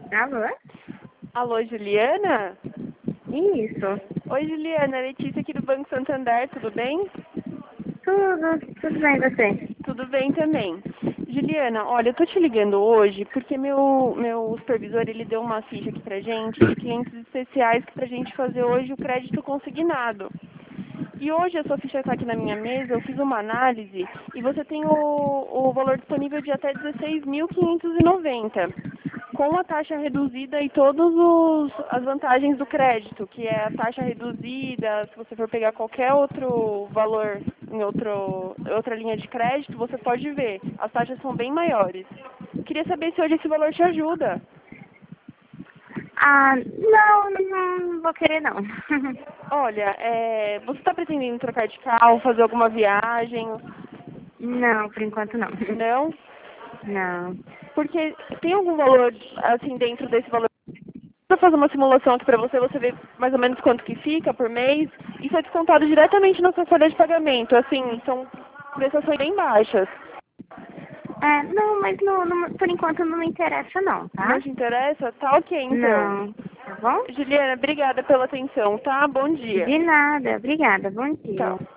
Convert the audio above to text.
Alô? Alô, Juliana? Isso. Oi, Juliana, Letícia aqui do Banco Santander, tudo bem? Tudo bem, você? Tudo bem também. Juliana, olha, eu tô te ligando hoje porque meu supervisor, ele deu uma ficha aqui pra gente de clientes especiais que pra gente fazer hoje o crédito consignado. E hoje a sua ficha está aqui na minha mesa, eu fiz uma análise e você tem o valor disponível de até 16.590, com a taxa reduzida e todas as vantagens do crédito, que é a taxa reduzida, se você for pegar qualquer outro valor em outra linha de crédito, você pode ver, as taxas são bem maiores. Queria saber se hoje esse valor te ajuda. Não vou querer não. Olha, você está pretendendo trocar de carro, fazer alguma viagem? Não, por enquanto não. Não? Não. Porque tem algum valor, assim, dentro desse valor? Para fazer uma simulação aqui para você, você vê mais ou menos quanto que fica por mês. Isso é descontado diretamente na sua folha de pagamento. Assim, são prestações bem baixas. Não, mas por enquanto não me interessa não, Não tá? te interessa? Tá ok, então. Não. Tá bom? Juliana, obrigada pela atenção, tá? Bom dia. De nada. Obrigada. Bom dia. Tchau.